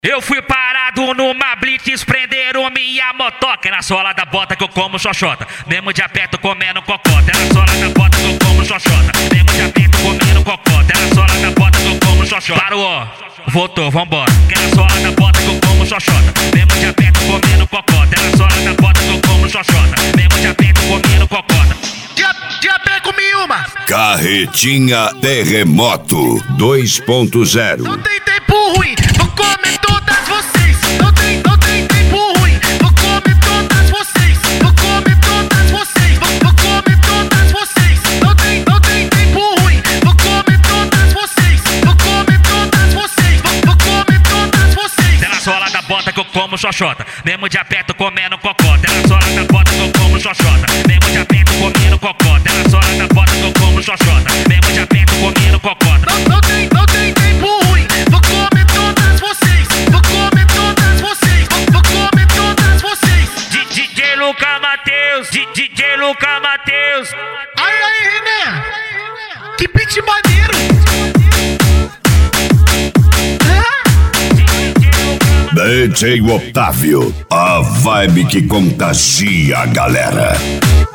Eu fui parado numa blitz, prenderam minha motoca. É na sola da bota que eu como xoxota, mesmo de aperto comendo cocota. É na sola da bota que eu como xoxota, mesmo de aperto comendo cocota. É na sola da bota que eu como xoxota. Parou, voltou, vambora. Que é na sola da bota que eu como xoxota, mesmo de aperto comendo cocota. É na sola da bota que eu como xoxota, mesmo de aperto comendo cocota. De aperto comi uma. Carretinha Terremoto 2.0. Não tem tempo ruim, vou comer todas vocês. Não tem tempo ruim, vou comer todas vocês. Vou comer todas vocês, vou comer todas vocês. Não tem tempo ruim, vou comer todas vocês. Vou comer todas vocês, vou comer todas vocês. É na sola da bota que eu como xoxota, mesmo de aperto comendo cocota. É na sola da bota que eu como xoxota, mesmo de aperto comendo cocota. É na sola da bota que eu como xoxota, mesmo de aperto comendo cocota. Não tem tempo ruim, vou comer todas vocês. Vou comer todas vocês, vou comer todas vocês. DJ Luca Matheus, DJ Luca Matheus. Aí, René, que beat maneiro. DJ Otávio, a vibe que contagia a galera.